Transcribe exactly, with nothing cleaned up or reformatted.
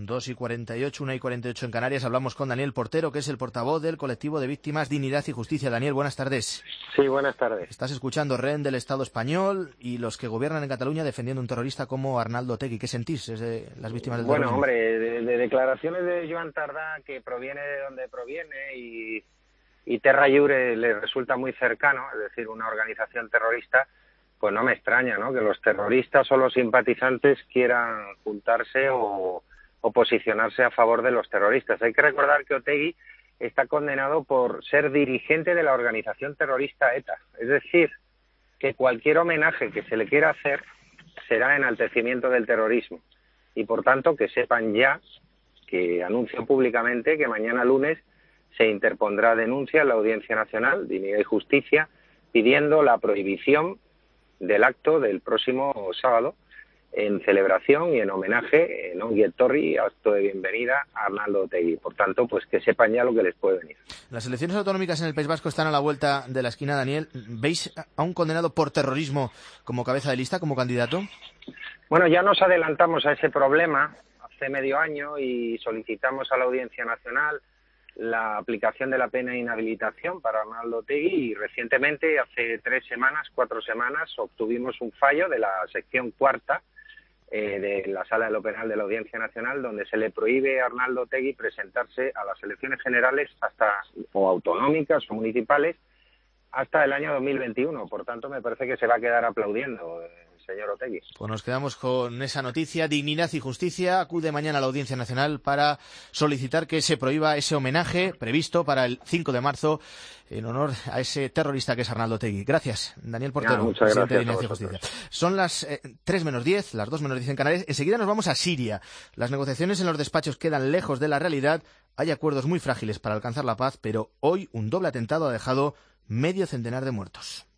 dos y cuarenta y ocho, una y cuarenta y ocho en Canarias. Hablamos con Daniel Portero, que es el portavoz del colectivo de víctimas Dignidad y Justicia. Daniel, buenas tardes. Sí, buenas tardes. Estás escuchando Rehén del Estado español y los que gobiernan en Cataluña defendiendo a un terrorista como Arnaldo Otegi. ¿Qué sentís de las víctimas del Bueno, terrorismo? hombre, de, de declaraciones de Joan Tardá, que proviene de donde proviene y, y Terra Lliure le resulta muy cercano, es decir, una organización terrorista, pues no me extraña, ¿no?, que los terroristas o los simpatizantes quieran juntarse o, o posicionarse a favor de los terroristas. Hay que recordar que Otegi está condenado por ser dirigente de la organización terrorista ETA. Es decir, que cualquier homenaje que se le quiera hacer será enaltecimiento del terrorismo. Y por tanto, que sepan ya que anuncio públicamente que mañana lunes se interpondrá denuncia en la Audiencia Nacional, Dignidad y Justicia, pidiendo la prohibición del acto del próximo sábado en celebración y en homenaje en Ongi Etorri, acto de bienvenida a Arnaldo Otegi. Por tanto, pues que sepan ya lo que les puede venir. Las elecciones autonómicas en el País Vasco están a la vuelta de la esquina, Daniel. ¿Veis a un condenado por terrorismo como cabeza de lista, como candidato? Bueno, ya nos adelantamos a ese problema hace medio año y solicitamos a la Audiencia Nacional la aplicación de la pena de inhabilitación para Arnaldo Otegi y recientemente, hace tres semanas, cuatro semanas, obtuvimos un fallo de la sección cuarta eh, de la Sala de lo Penal de la Audiencia Nacional, donde se le prohíbe a Arnaldo Otegi presentarse a las elecciones generales hasta o autonómicas o municipales hasta el año dos mil veintiuno. Por tanto, me parece que se va a quedar aplaudiendo eh, señor Otegi. Pues nos quedamos con esa noticia. Dignidad y Justicia acude mañana a la Audiencia Nacional para solicitar que se prohíba ese homenaje previsto para el cinco de marzo en honor a ese terrorista que es Arnaldo Otegi. Gracias, Daniel Portero, No, muchas presidente de gracias Dignidad y Justicia. Son las eh, tres menos diez, las dos menos diez en Canarias. Enseguida nos vamos a Siria. Las negociaciones en los despachos quedan lejos de la realidad. Hay acuerdos muy frágiles para alcanzar la paz, pero hoy un doble atentado ha dejado medio centenar de muertos.